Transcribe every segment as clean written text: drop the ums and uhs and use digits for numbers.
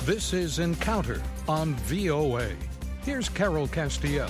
This is Encounter on VOA. Here's Carol Castiel.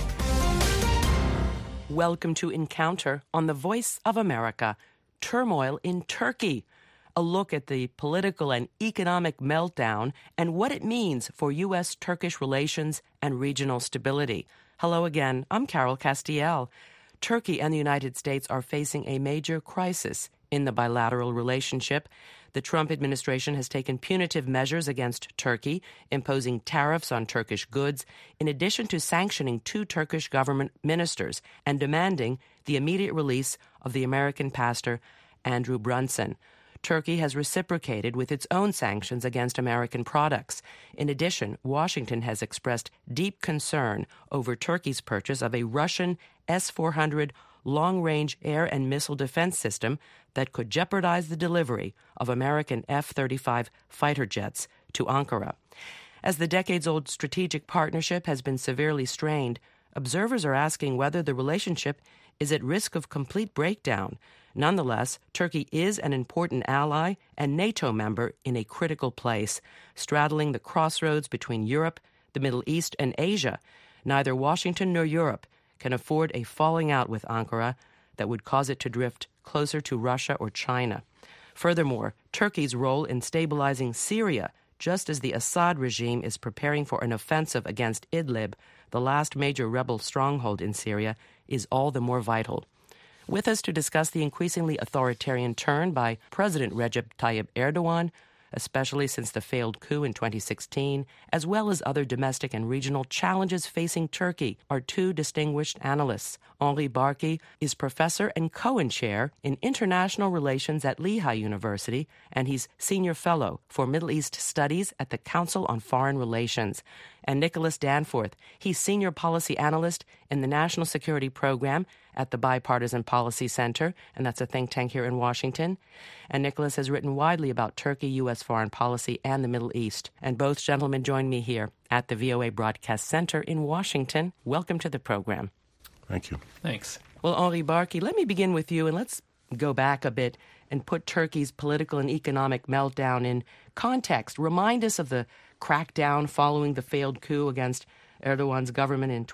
Welcome to Encounter on the Voice of America. Turmoil in Turkey. A look at the political and economic meltdown and what it means for U.S.-Turkish relations and regional stability. Hello again, I'm Carol Castiel. Turkey and the United States are facing a major crisis in the bilateral relationship. The Trump administration has taken punitive measures against Turkey, imposing tariffs on Turkish goods, in addition to sanctioning 2 Turkish government ministers and demanding the immediate release of the American pastor Andrew Brunson. Turkey has reciprocated with its own sanctions against American products. In addition, Washington has expressed deep concern over Turkey's purchase of a Russian S-400 long-range air and missile defense system that could jeopardize the delivery of American F-35 fighter jets to Ankara. As the decades-old strategic partnership has been severely strained, observers are asking whether the relationship is at risk of complete breakdown. Nonetheless, Turkey is an important ally and NATO member in a critical place, straddling the crossroads between Europe, the Middle East, and Asia. Neither Washington nor Europe can afford a falling out with Ankara that would cause it to drift closer to Russia or China. Furthermore, Turkey's role in stabilizing Syria, just as the Assad regime is preparing for an offensive against Idlib, the last major rebel stronghold in Syria, is all the more vital. With us to discuss the increasingly authoritarian turn by President Recep Tayyip Erdogan, especially since the failed coup in 2016, as well as other domestic and regional challenges facing Turkey, are 2 distinguished analysts. Henri Barkey is professor and Cohen Chair in International Relations at Lehigh University, and he's senior fellow for Middle East Studies at the Council on Foreign Relations. And Nicholas Danforth, he's senior policy analyst in the National Security Program at the Bipartisan Policy Center, and that's a think tank here in Washington. And Nicholas has written widely about Turkey, U.S. foreign policy, and the Middle East. And both gentlemen join me here at the VOA Broadcast Center in Washington. Welcome to the program. Thank you. Thanks. Well, Henri Barkey, let me begin with you, and let's go back a bit and put Turkey's political and economic meltdown in context. Remind us of the crackdown following the failed coup against Erdogan's government in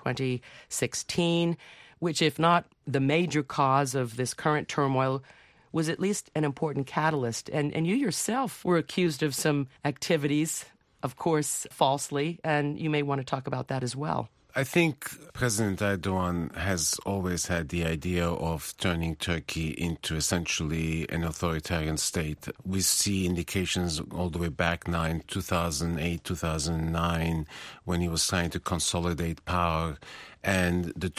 2016, which, if not the major cause of this current turmoil, was at least an important catalyst. And you yourself were accused of some activities, of course, falsely, and you may want to talk about that as well. I think President Erdogan has always had the idea of turning Turkey into essentially an authoritarian state. We see indications all the way back now in 2008, 2009, when he was trying to consolidate power. And the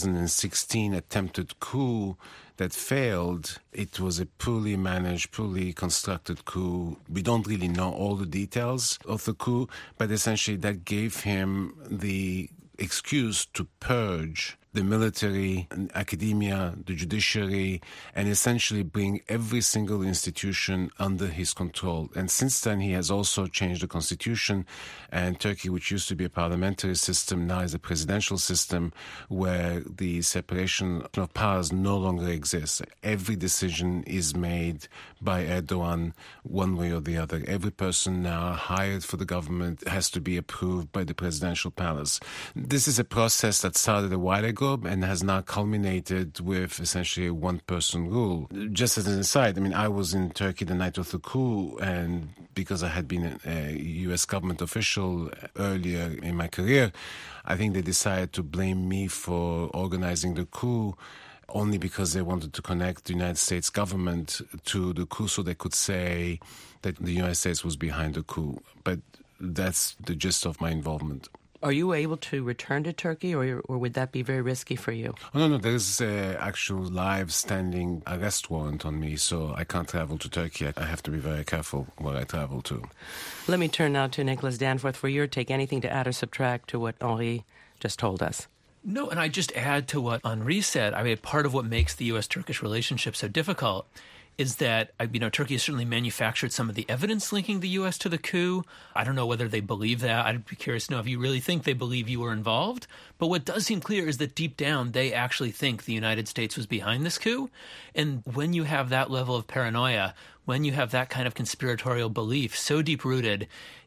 2016 attempted coup that failed, it was a poorly managed, poorly constructed coup. We don't really know all the details of the coup, but essentially that gave him the excuse to purge the military, academia, the judiciary, and essentially bring every single institution under his control. And since then, he has also changed the constitution, and Turkey, which used to be a parliamentary system, now is a presidential system where the separation of powers no longer exists. Every decision is made by Erdogan one way or the other. Every person now hired for the government has to be approved by the presidential palace. This is a process that started a while ago and has now culminated with essentially a one-person rule. Just as an aside, I was in Turkey the night of the coup, and because I had been a U.S. government official earlier in my career, I think they decided to blame me for organizing the coup only because they wanted to connect the United States government to the coup so they could say that the United States was behind the coup. But that's the gist of my involvement. Are you able to return to Turkey, or would that be very risky for you? Oh, no, there is an actual live standing arrest warrant on me, so I can't travel to Turkey. I have to be very careful where I travel to. Let me turn now to Nicholas Danforth for your take. Anything to add or subtract to what Henri just told us? No, and I just add to what Henri said. Part of what makes the U.S.-Turkish relationship so difficult is that, Turkey has certainly manufactured some of the evidence linking the U.S. to the coup. I don't know whether they believe that. I'd be curious to know if you really think they believe you were involved. But what does seem clear is that deep down, they actually think the United States was behind this coup. And when you have that level of paranoia, when you have that kind of conspiratorial belief so deep-rooted,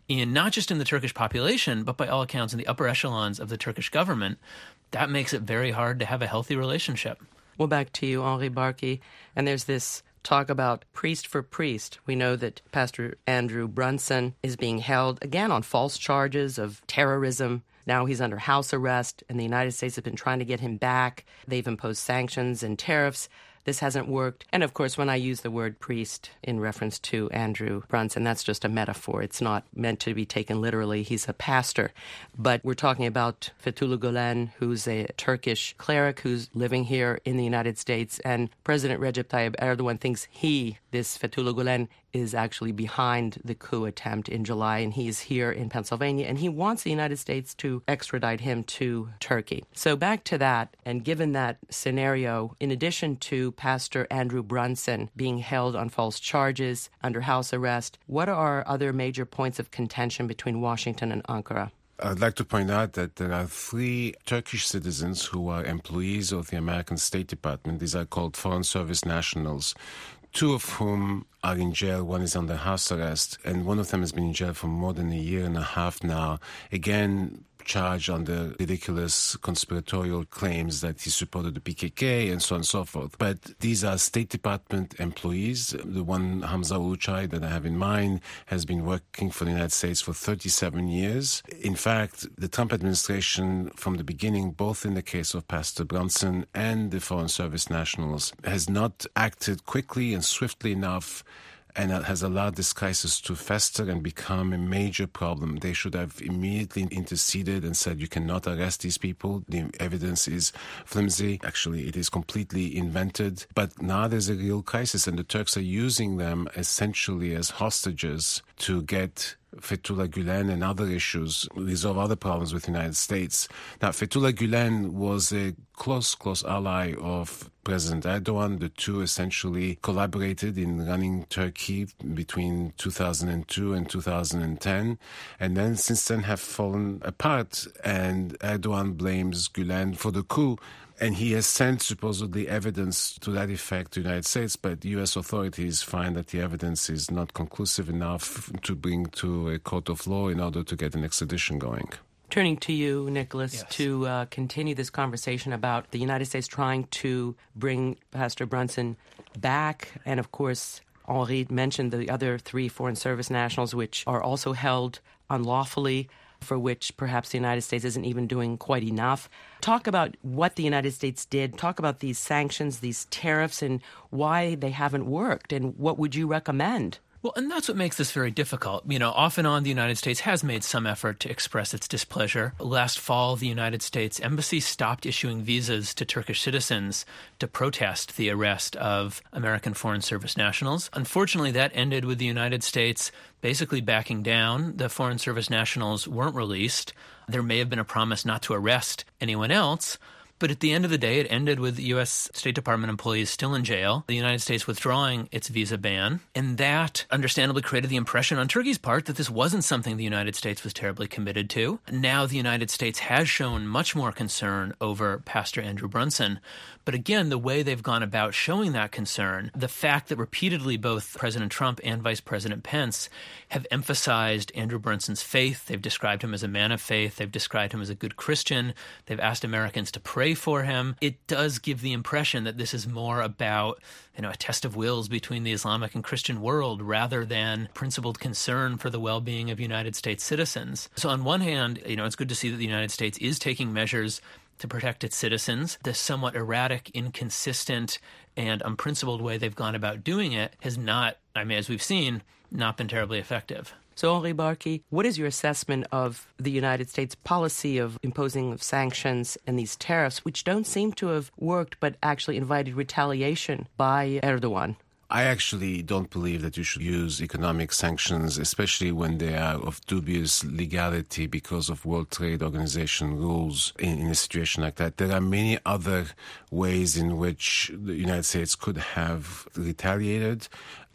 in not just in the Turkish population, but by all accounts in the upper echelons of the Turkish government, that makes it very hard to have a healthy relationship. Well, back to you, Henri Barkey. And there's this talk about priest for priest. We know that Pastor Andrew Brunson is being held, again, on false charges of terrorism. Now he's under house arrest, and the United States has been trying to get him back. They've imposed sanctions and tariffs. This hasn't worked. And of course, when I use the word priest in reference to Andrew Brunson, that's just a metaphor. It's not meant to be taken literally. He's a pastor. But we're talking about Fethullah Gulen, who's a Turkish cleric who's living here in the United States. And President Recep Tayyip Erdogan thinks this Fethullah Gulen, is actually behind the coup attempt in July, and he is here in Pennsylvania, and he wants the United States to extradite him to Turkey. So back to that, and given that scenario, in addition to Pastor Andrew Brunson being held on false charges under house arrest, what are other major points of contention between Washington and Ankara? I'd like to point out that there are 3 Turkish citizens who are employees of the American State Department. These are called Foreign Service nationals, 2 of whom are in jail. One is under house arrest, and one of them has been in jail for more than a year and a half now. Again, charged under ridiculous conspiratorial claims that he supported the PKK and so on and so forth. But these are State Department employees. The one, Hamza Uluçay, that I have in mind, has been working for the United States for 37 years. In fact, the Trump administration, from the beginning, both in the case of Pastor Brunson and the Foreign Service nationals, has not acted quickly and swiftly enough, and has allowed this crisis to fester and become a major problem. They should have immediately interceded and said, you cannot arrest these people. The evidence is flimsy. Actually, it is completely invented. But now there's a real crisis, and the Turks are using them essentially as hostages to get Fethullah Gulen and other issues, resolve other problems with the United States. Now, Fethullah Gulen was a close ally of President Erdogan. The two essentially collaborated in running Turkey between 2002 and 2010, and then since then have fallen apart, and Erdogan blames Gulen for the coup. And he has sent supposedly evidence to that effect to the United States, but U.S. authorities find that the evidence is not conclusive enough to bring to a court of law in order to get an extradition going. Turning to you, Nicholas, yes, to continue this conversation about the United States trying to bring Pastor Brunson back. And of course, Henri mentioned the other 3 Foreign Service nationals, which are also held unlawfully, for which perhaps the United States isn't even doing quite enough. Talk about what the United States did. Talk about these sanctions, these tariffs, and why they haven't worked, and what would you recommend? Well, and that's what makes this very difficult. You know, off and on, the United States has made some effort to express its displeasure. Last fall, the United States Embassy stopped issuing visas to Turkish citizens to protest the arrest of American Foreign Service nationals. Unfortunately, that ended with the United States basically backing down. The Foreign Service nationals weren't released. There may have been a promise not to arrest anyone else. But at the end of the day, it ended with U.S. State Department employees still in jail, the United States withdrawing its visa ban, and that understandably created the impression on Turkey's part that this wasn't something the United States was terribly committed to. Now the United States has shown much more concern over Pastor Andrew Brunson. But again, the way they've gone about showing that concern, the fact that repeatedly both President Trump and Vice President Pence have emphasized Andrew Brunson's faith. They've described him as a man of faith. They've described him as a good Christian. They've asked Americans to pray for him. It does give the impression that this is more about, a test of wills between the Islamic and Christian world rather than principled concern for the well-being of United States citizens. So on one hand, it's good to see that the United States is taking measures to protect its citizens. The somewhat erratic, inconsistent, and unprincipled way they've gone about doing it has not, as we've seen, not been terribly effective. So, Henri Barkey, what is your assessment of the United States policy of imposing sanctions and these tariffs, which don't seem to have worked but actually invited retaliation by Erdogan? I actually don't believe that you should use economic sanctions, especially when they are of dubious legality because of World Trade Organization rules in a situation like that. There are many other ways in which the United States could have retaliated.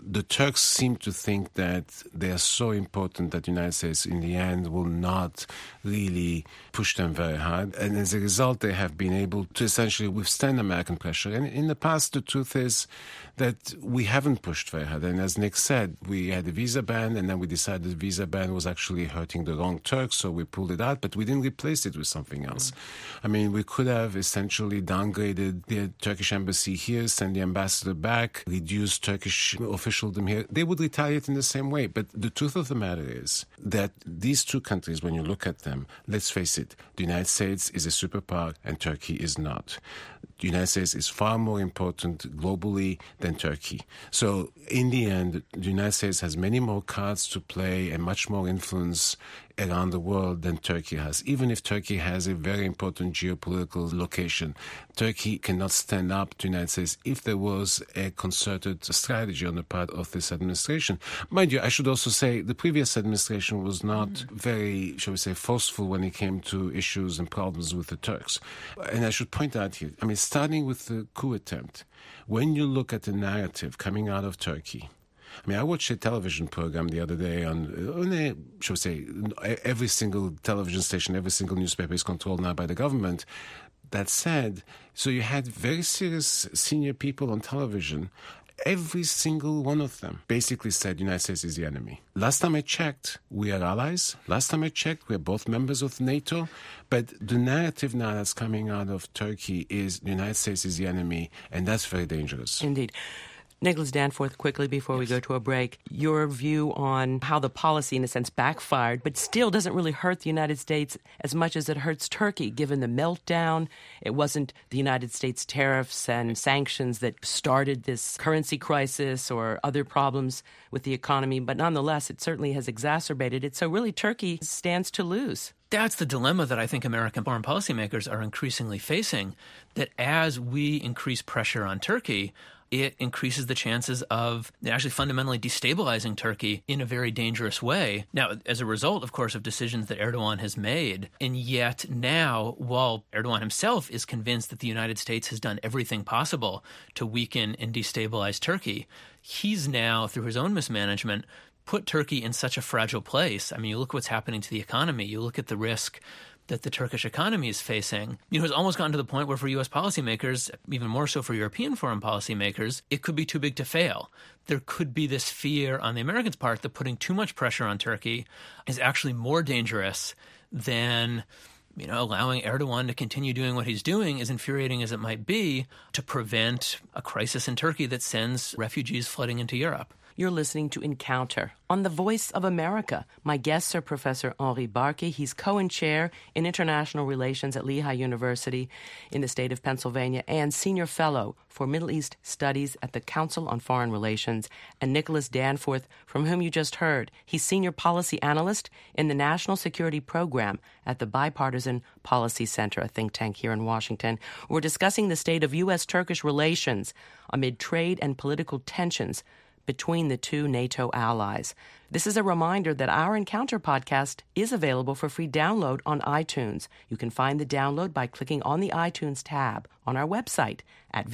The Turks seem to think that they are so important that the United States in the end will not really push them very hard. And as a result, they have been able to essentially withstand American pressure. And in the past, the truth is that we haven't pushed very hard. And as Nick said, we had a visa ban, and then we decided the visa ban was actually hurting the wrong Turks, so we pulled it out, but we didn't replace it with something else. I mean, we could have essentially downgraded the Turkish embassy here, send the ambassador back, reduce Turkish officialdom here. They would retaliate in the same way. But the truth of the matter is that these two countries, when you look at them, let's face it, the United States is a superpower and Turkey is not. The United States is far more important globally than Turkey. So in the end, the United States has many more cards to play and much more influence around the world than Turkey has. Even if Turkey has a very important geopolitical location, Turkey cannot stand up to the United States if there was a concerted strategy on the part of this administration. Mind you, I should also say the previous administration was not very, shall we say, forceful when it came to issues and problems with the Turks. And I should point out here, I mean, starting with the coup attempt, when you look at the narrative coming out of Turkey, I mean, I watched a television program the other day on shall we say, every single television station, every single newspaper is controlled now by the government. That said, so you had very serious senior people on television. Every single one of them basically said the United States is the enemy. Last time I checked, we are allies. Last time I checked, we're both members of NATO. But the narrative now that's coming out of Turkey is the United States is the enemy, and that's very dangerous. Indeed. Nicholas Danforth, quickly before we go to a break, your view on how the policy, in a sense, backfired, but still doesn't really hurt the United States as much as it hurts Turkey, given the meltdown. It wasn't the United States tariffs and sanctions that started this currency crisis or other problems with the economy, but nonetheless, it certainly has exacerbated it. So really, Turkey stands to lose. That's the dilemma that I think American foreign policymakers are increasingly facing, that as we increase pressure on Turkey, it increases the chances of actually fundamentally destabilizing Turkey in a very dangerous way. Now, as a result, of course, of decisions that Erdogan has made. And yet now, while Erdogan himself is convinced that the United States has done everything possible to weaken and destabilize Turkey, he's now, through his own mismanagement, put Turkey in such a fragile place. I mean, you look what's happening to the economy. You look at the risk that the Turkish economy is facing. It's almost gotten to the point where for U.S. policymakers, even more so for European foreign policymakers, it could be too big to fail. There could be this fear on the Americans' part that putting too much pressure on Turkey is actually more dangerous than allowing Erdogan to continue doing what he's doing, as infuriating as it might be, to prevent a crisis in Turkey that sends refugees flooding into Europe. You're listening to Encounter on The Voice of America. My guests are Professor Henri Barkey. He's Cohen Chair in International Relations at Lehigh University in the state of Pennsylvania and Senior Fellow for Middle East Studies at the Council on Foreign Relations, and Nicholas Danforth, from whom you just heard. He's Senior Policy Analyst in the National Security Program at the Bipartisan Policy Center, a think tank here in Washington. We're discussing the state of U.S.-Turkish relations amid trade and political tensions between the two NATO allies. This is a reminder that our Encounter podcast is available for free download on iTunes. You can find the download by clicking on the iTunes tab on our website at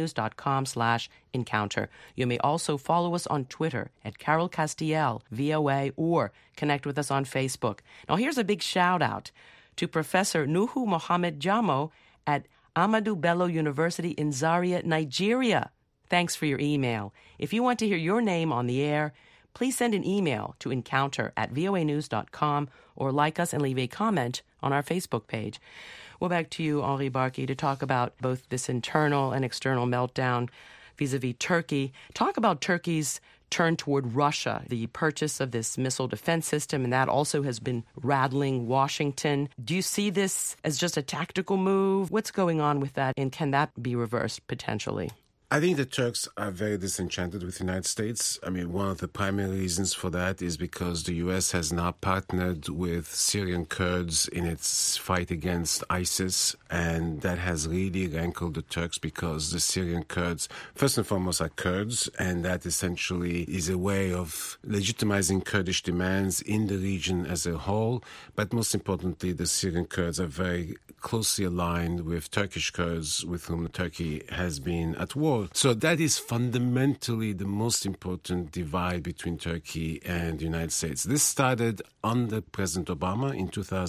voanews.com/encounter. You may also follow us on Twitter at Carol Castiel, VOA, or connect with us on Facebook. Now here's a big shout out to Professor Nuhu Mohammed Jamo at Ahmadu Bello University in Zaria, Nigeria. Thanks for your email. If you want to hear your name on the air, please send an email to encounter@voanews.com or like us and leave a comment on our Facebook page. Well, back to you, Henri Barkey, to talk about both this internal and external meltdown vis-a-vis Turkey. Talk about Turkey's turn toward Russia, the purchase of this missile defense system, and that also has been rattling Washington. Do you see this as just a tactical move? What's going on with that, and can that be reversed potentially? I think the Turks are very disenchanted with the United States. I mean, one of the primary reasons for that is because the U.S. has now partnered with Syrian Kurds in its fight against ISIS, and that has really rankled the Turks because the Syrian Kurds, first and foremost, are Kurds, and that essentially is a way of legitimizing Kurdish demands in the region as a whole. But most importantly, the Syrian Kurds are very closely aligned with Turkish Kurds with whom Turkey has been at war before. So that is fundamentally the most important divide between Turkey and the United States. This started under President Obama in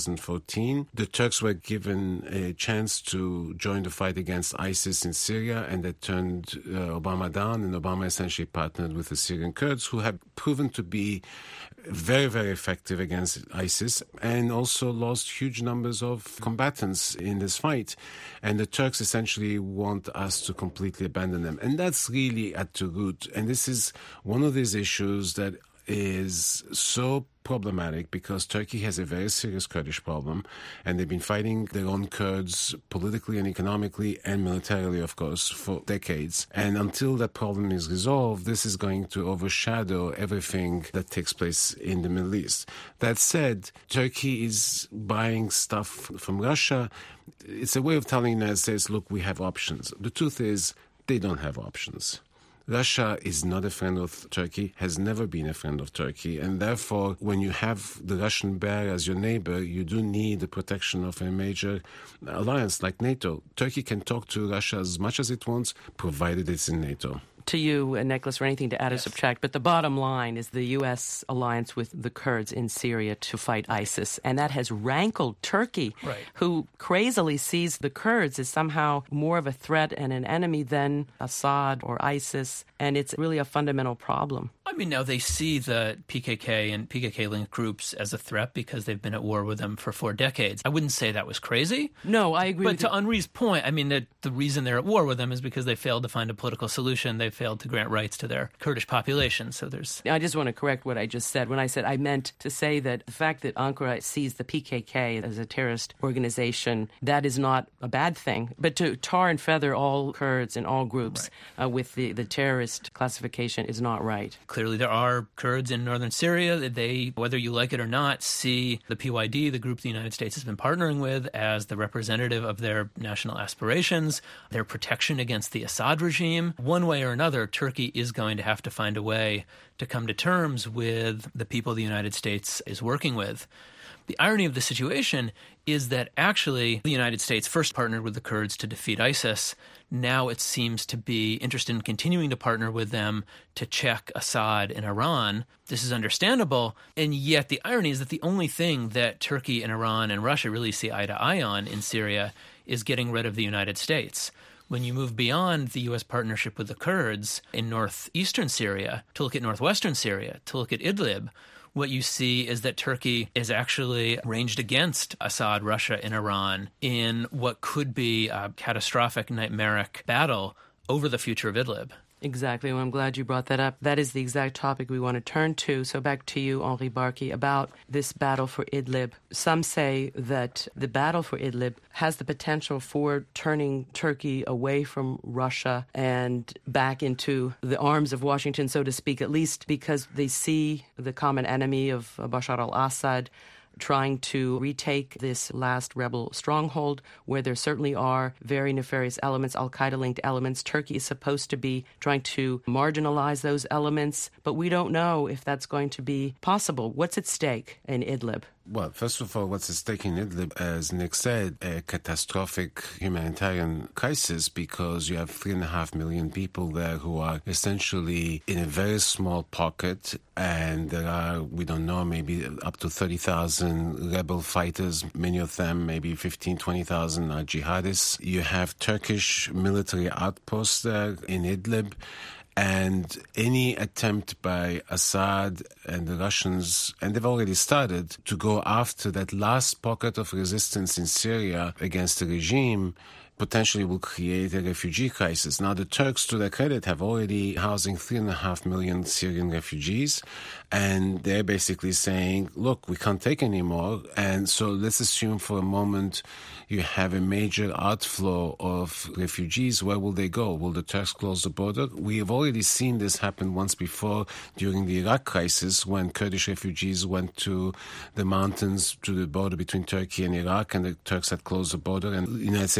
2014. The Turks were given a chance to join the fight against ISIS in Syria, and that turned Obama down, and Obama essentially partnered with the Syrian Kurds, who have proven to be very, very effective against ISIS and also lost huge numbers of combatants in this fight. And the Turks essentially want us to completely abandon them. And that's really at the root. And this is one of these issues that is so problematic because Turkey has a very serious Kurdish problem, and they've been fighting their own Kurds politically and economically and militarily, of course, for decades. And until that problem is resolved, this is going to overshadow everything that takes place in the Middle East. That said, Turkey is buying stuff from Russia. It's a way of telling the United States, look, we have options. The truth is, they don't have options. Russia is not a friend of Turkey, has never been a friend of Turkey, and therefore, when you have the Russian bear as your neighbor, you do need the protection of a major alliance like NATO. Turkey can talk to Russia as much as it wants, provided it's in NATO. To you, Nicholas, or anything to add or subtract, but the bottom line is the U.S. alliance with the Kurds in Syria to fight ISIS, and that has rankled Turkey, who crazily sees the Kurds as somehow more of a threat and an enemy than Assad or ISIS, and it's really a fundamental problem. I mean, now they see the PKK and PKK-linked groups as a threat because they've been at war with them for 4 decades. I wouldn't say that was crazy. No, I agree with you. But to Henri's point, I mean, the reason they're at war with them is because they failed to find a political solution. They failed to grant rights to their Kurdish population. So I just want to correct what I just said. When I said, I meant to say that the fact that Ankara sees the PKK as a terrorist organization, that is not a bad thing. But to tar and feather all Kurds and all groups with the terrorist classification is not right. Clearly, there are Kurds in northern Syria. They, whether you like it or not, see the PYD, the group the United States has been partnering with, as the representative of their national aspirations, their protection against the Assad regime. One way or another, Turkey is going to have to find a way to come to terms with the people the United States is working with. The irony of the situation is that actually the United States first partnered with the Kurds to defeat ISIS. Now it seems to be interested in continuing to partner with them to check Assad in Iran. This is understandable, and yet the irony is that the only thing that Turkey and Iran and Russia really see eye to eye on in Syria is getting rid of the United States. When you move beyond the U.S. partnership with the Kurds in northeastern Syria to look at northwestern Syria, to look at Idlib, what you see is that Turkey is actually ranged against Assad, Russia, and Iran in what could be a catastrophic, nightmaric battle over the future of Idlib. Exactly. Well, I'm glad you brought that up. That is the exact topic we want to turn to. So back to you, Henri Barkey, about this battle for Idlib. Some say that the battle for Idlib has the potential for turning Turkey away from Russia and back into the arms of Washington, so to speak, at least because they see the common enemy of Bashar al-Assad trying to retake this last rebel stronghold where there certainly are very nefarious elements, al-Qaeda-linked elements. Turkey is supposed to be trying to marginalize those elements, but we don't know if that's going to be possible. What's at stake in Idlib? Well, first of all, what's at stake in Idlib, as Nick said, a catastrophic humanitarian crisis because you have 3.5 million people there who are essentially in a very small pocket, and there are, we don't know, maybe up to 30,000 rebel fighters, many of them, maybe 15, 20,000 are jihadists. You have Turkish military outposts there in Idlib. And any attempt by Assad and the Russians, and they've already started, to go after that last pocket of resistance in Syria against the regime potentially will create a refugee crisis. Now, the Turks, to their credit, have already housing 3.5 million Syrian refugees, and they're basically saying, look, we can't take any more, and so let's assume for a moment you have a major outflow of refugees. Where will they go? Will the Turks close the border? We have already seen this happen once before during the Iraq crisis when Kurdish refugees went to the mountains to the border between Turkey and Iraq, and the Turks had closed the border, and the United States had to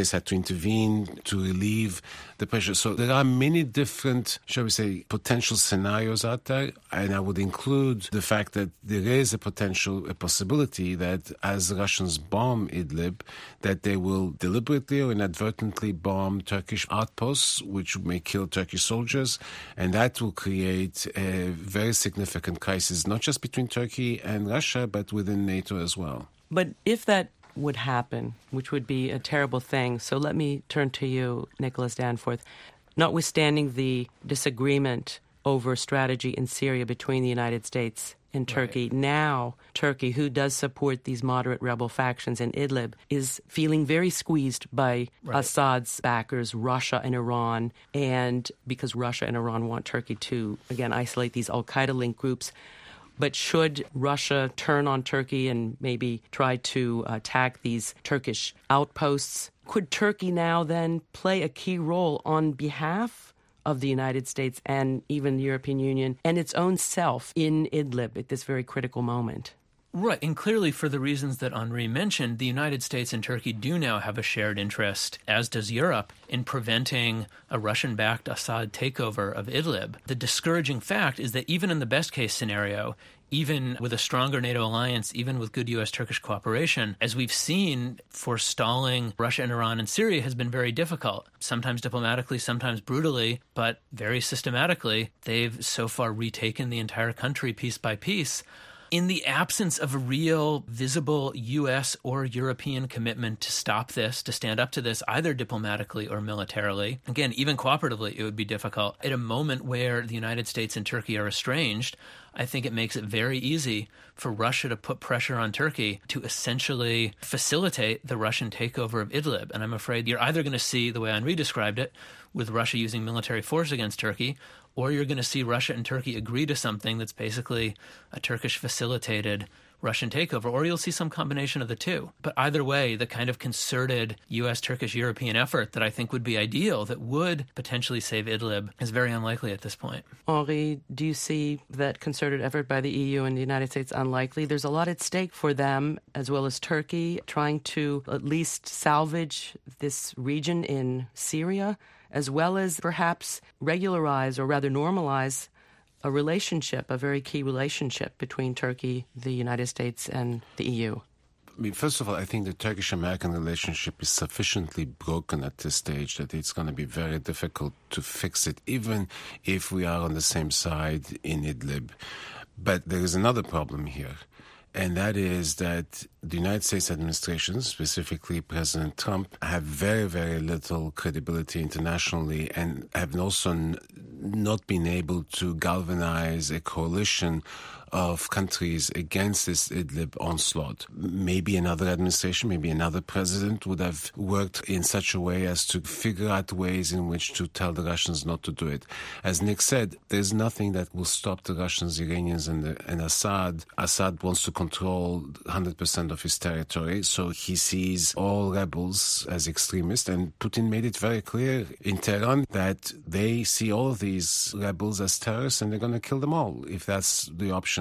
intervene to relieve the pressure. So there are many different, shall we say, potential scenarios out there, and I would include the fact that there is a possibility that as the Russians bomb Idlib, that they will deliberately or inadvertently bomb Turkish outposts, which may kill Turkish soldiers, and that will create a very significant crisis, not just between Turkey and Russia, but within NATO as well. But if that would happen, which would be a terrible thing, so let me turn to you, Nicholas Danforth. Notwithstanding the disagreement over strategy in Syria between the United States and Turkey, right. Now Turkey, who does support these moderate rebel factions in Idlib, is feeling very squeezed by Assad's backers, Russia and Iran, and because Russia and Iran want Turkey to, again, isolate these al-Qaeda-linked groups. But should Russia turn on Turkey and maybe try to attack these Turkish outposts, could Turkey now then play a key role on behalf of the United States and even the European Union and its own self in Idlib at this very critical moment? Right, and clearly for the reasons that Henri mentioned, the United States and Turkey do now have a shared interest, as does Europe, in preventing a Russian-backed Assad takeover of Idlib. The discouraging fact is that even in the best-case scenario, even with a stronger NATO alliance, even with good U.S.-Turkish cooperation, as we've seen, forestalling Russia and Iran in Syria has been very difficult, sometimes diplomatically, sometimes brutally, but very systematically. They've so far retaken the entire country piece by piece. In the absence of a real visible U.S. or European commitment to stop this, to stand up to this, either diplomatically or militarily, again, even cooperatively, it would be difficult. At a moment where the United States and Turkey are estranged, I think it makes it very easy for Russia to put pressure on Turkey to essentially facilitate the Russian takeover of Idlib. And I'm afraid you're either going to see, the way Henri described it, with Russia using military force against Turkey, or you're going to see Russia and Turkey agree to something that's basically a Turkish-facilitated Russian takeover, or you'll see some combination of the two. But either way, the kind of concerted U.S., Turkish, European effort that I think would be ideal, that would potentially save Idlib, is very unlikely at this point. Henri, do you see that concerted effort by the EU and the United States unlikely? There's a lot at stake for them, as well as Turkey, trying to at least salvage this region in Syria, as well as perhaps regularize, or rather normalize, a relationship, a very key relationship between Turkey, the United States, and the EU. I mean, first of all, I think the Turkish-American relationship is sufficiently broken at this stage that it's going to be very difficult to fix it, even if we are on the same side in Idlib. But there is another problem here, and that is that the United States administration, specifically President Trump, have very, very little credibility internationally and have also not been able to galvanize a coalition of countries against this Idlib onslaught. Maybe another administration, maybe another president would have worked in such a way as to figure out ways in which to tell the Russians not to do it. As Nick said, there's nothing that will stop the Russians, Iranians, and Assad. Assad wants to control 100% of his territory, so he sees all rebels as extremists, and Putin made it very clear in Tehran that they see all of these rebels as terrorists and they're going to kill them all if that's the option.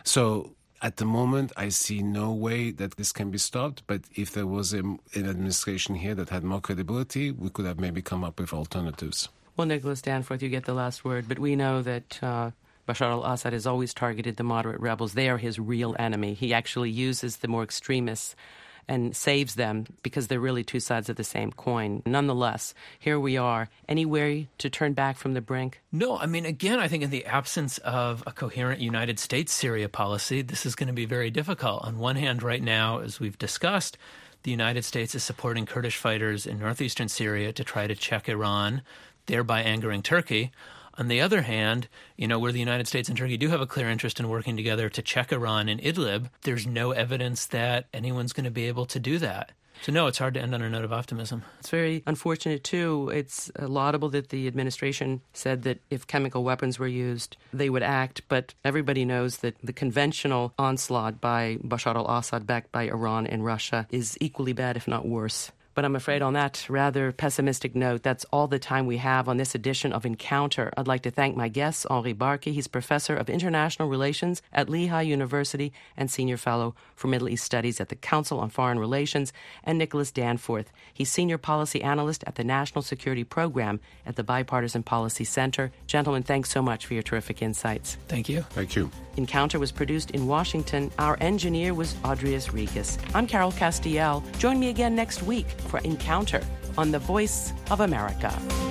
So at the moment, I see no way that this can be stopped. But if there was an administration here that had more credibility, we could have maybe come up with alternatives. Well, Nicholas Danforth, you get the last word. But we know that Bashar al-Assad has always targeted the moderate rebels. They are his real enemy. He actually uses the more extremists and saves them because they're really two sides of the same coin. Nonetheless, here we are. Any way to turn back from the brink? No, I mean, again, I think in the absence of a coherent United States Syria policy, this is going to be very difficult. On one hand, right now, as we've discussed, the United States is supporting Kurdish fighters in northeastern Syria to try to check Iran, thereby angering Turkey. On the other hand, where the United States and Turkey do have a clear interest in working together to check Iran in Idlib, there's no evidence that anyone's going to be able to do that. So no, it's hard to end on a note of optimism. It's very unfortunate, too. It's laudable that the administration said that if chemical weapons were used, they would act. But everybody knows that the conventional onslaught by Bashar al-Assad, backed by Iran and Russia, is equally bad, if not worse. But I'm afraid on that rather pessimistic note, that's all the time we have on this edition of Encounter. I'd like to thank my guests, Henri Barkey. He's Professor of International Relations at Lehigh University and Senior Fellow for Middle East Studies at the Council on Foreign Relations, and Nicholas Danforth. He's Senior Policy Analyst at the National Security Program at the Bipartisan Policy Center. Gentlemen, thanks so much for your terrific insights. Thank you. Thank you. Encounter was produced in Washington. Our engineer was Audrius Regis. I'm Carol Castiel. Join me again next week for Encounter on the Voice of America.